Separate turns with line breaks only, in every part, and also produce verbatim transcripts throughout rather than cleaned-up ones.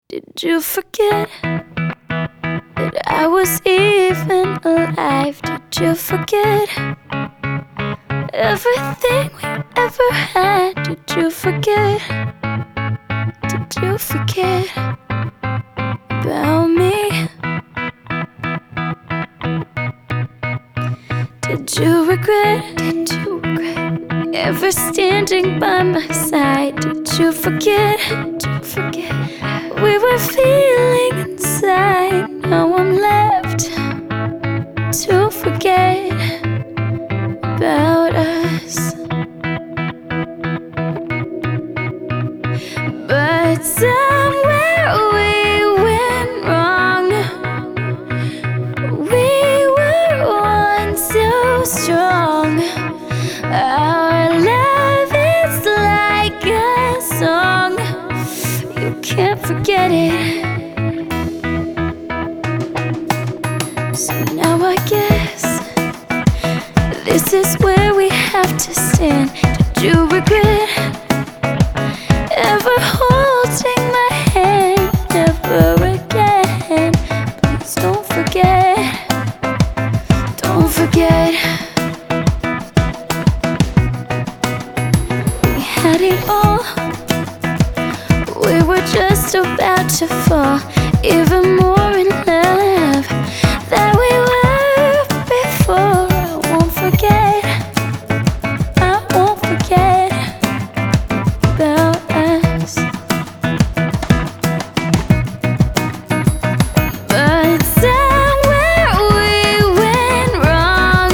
Did you forget that I was even alive? Did you forget everything we ever had? Did you forget? Did you forget about me? Did you regret? Did you regret ever standing by my side? Did you forget? Did you forget we were feeling inside? Now I'm left to forget about us. But somewhere we went wrong. We were once so strong. Our love is like a song. You can't forget it. So now I guess this is where we have to stand. Did you regret ever holding my hand? Never again. Please don't forget. Don't forget. We had it all. We were just about to fall even more in love than we were before. I won't forget. I won't forget about us. But somewhere we went wrong.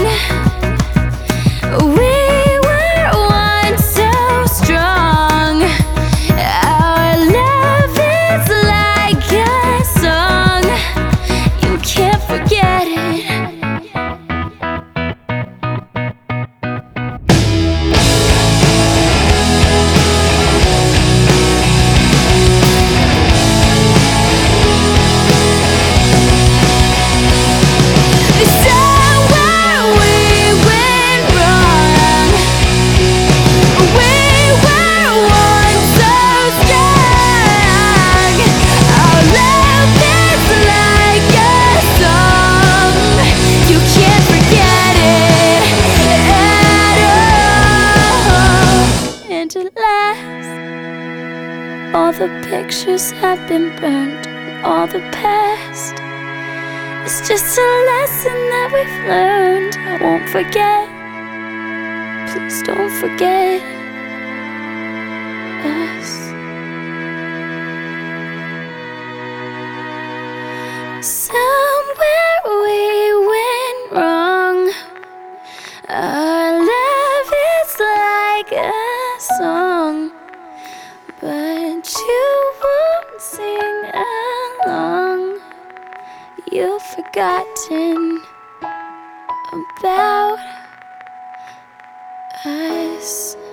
We were once so strong. Our love is like a song. You can't forget it. All the pictures have been burned, all the past. It's just a lesson that we've learned. I won't forget. Please don't forget us. Somewhere we went wrong. Our love is like a song, but you won't sing along. You've forgotten about us.